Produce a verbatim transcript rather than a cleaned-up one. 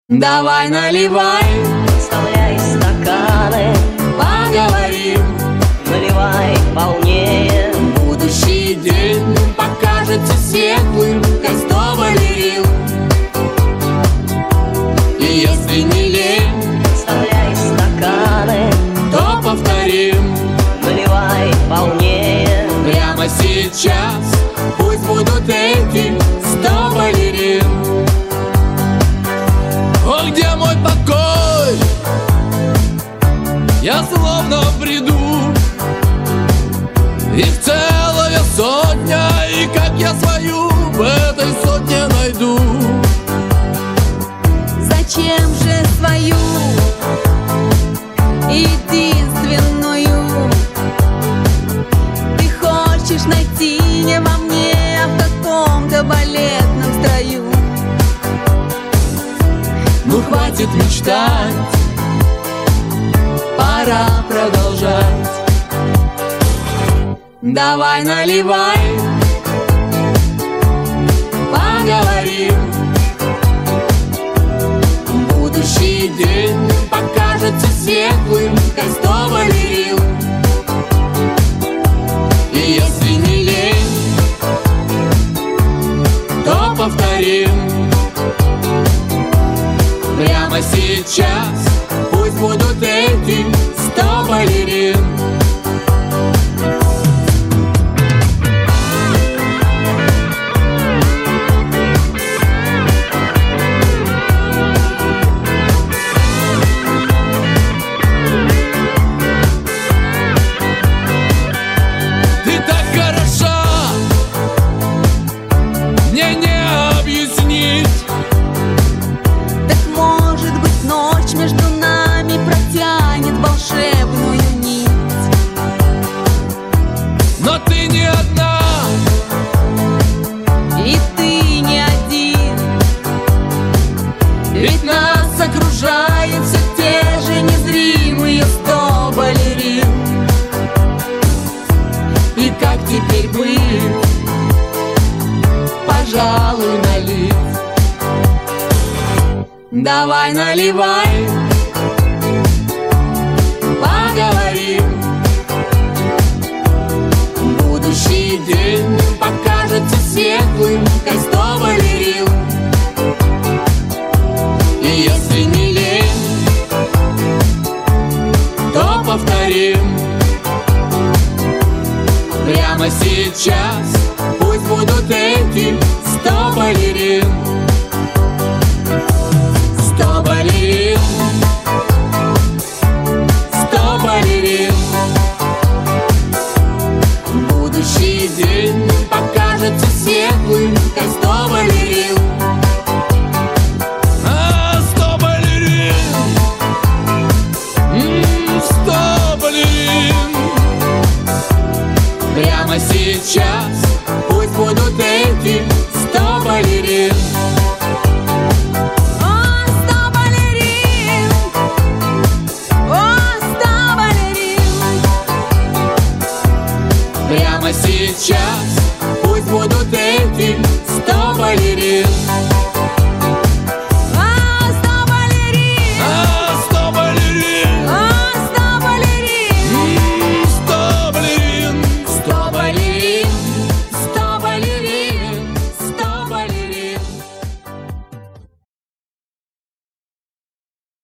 Давай наливай, Вставляй стаканы, поговорим. наливай полнее. Будущий день покажется светлым, как сто балерин. И если не лень, Вставляй стаканы, то повторим. наливай полнее. Прямо сейчас пусть будут эти сто балерин. О, где мой покой? Я словно бреду. Их целая сотня, и как я свою в этой сотне найду? Зачем же свою единственную ты хочешь найти не во мне, а в каком-то балетном строю? Ну хватит мечтать, пора продолжать. Давай наливай, поговорим. Будущий день покажется светлым, как сто балерин. И если не лень, то повторим. Прямо сейчас пусть будут эти сто балерин. Ты так хороша, мне не объяснить. Так может быть ночь между нами протянет волшебную нить. Но ты не одна, И ты не один, Ведь нас окружают все те же незримые сто балерин. И как теперь быть? Пожалуй, налить. Давай наливай, поговорим. Будущий день покажется светлым, как сто балерин.